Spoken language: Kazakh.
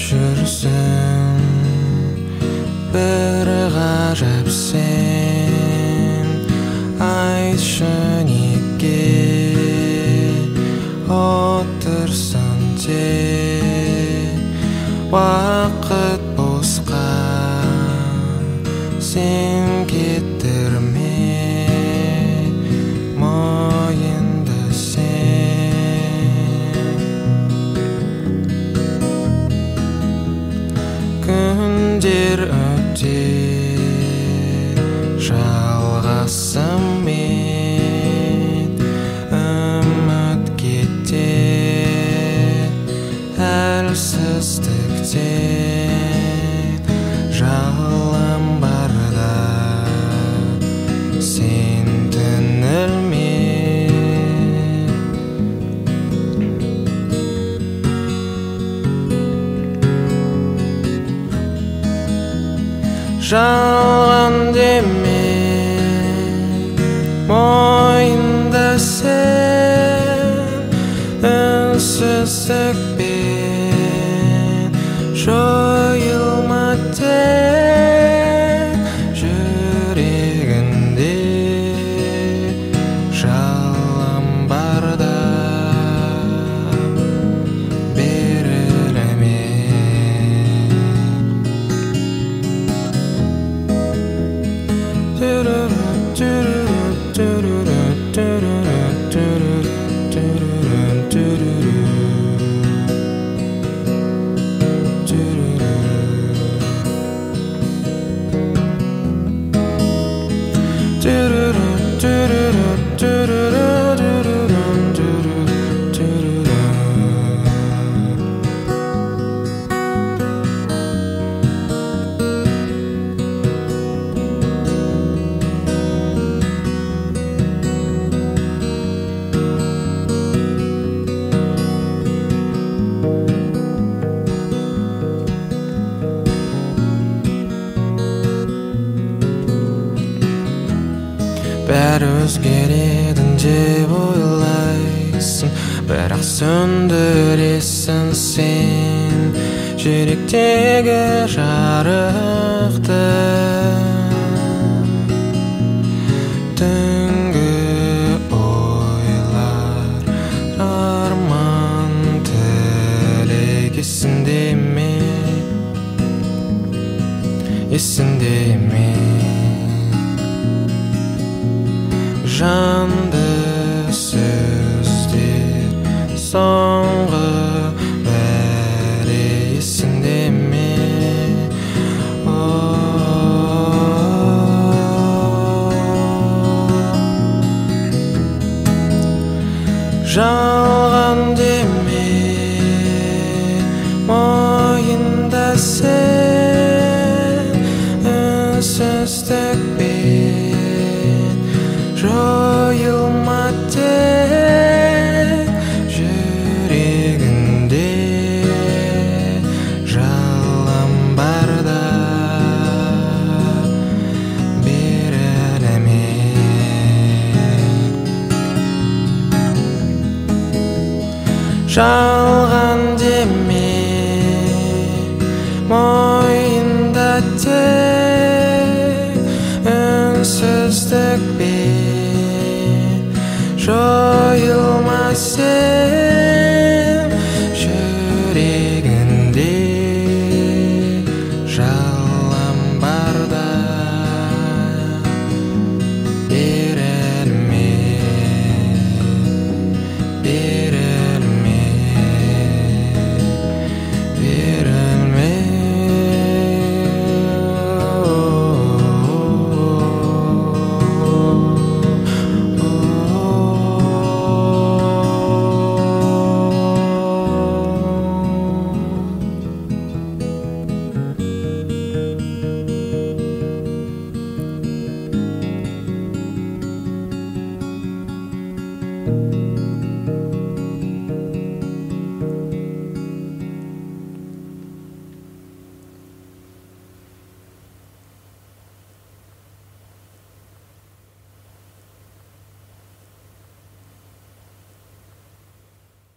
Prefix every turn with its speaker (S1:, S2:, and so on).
S1: жүрсің бір ғажап сен айтшы неге отырсың тек уақыт босқа сен кетірме мойынды сен күндер өтер жалғасымен үміт кетер әлсіздіктен жалын барда сен түңілме жалған деме мойында сен үнсіздікпен жойылма тек жүрегінде жалын барда берілме бәрі өзгереді деп ойлайсың бірақ сөндіресің сен жүректегі жарықты түнгі ойлар арман тілек есіңде ме есіңде ме жанды сөздер соңғы бәрі есіңде ме жалған деме мойында сен үнсіздікпен жойылма тек жүрегінде жалын барда берілме жалған деме мойында тек үнсіздікпен жойылма сен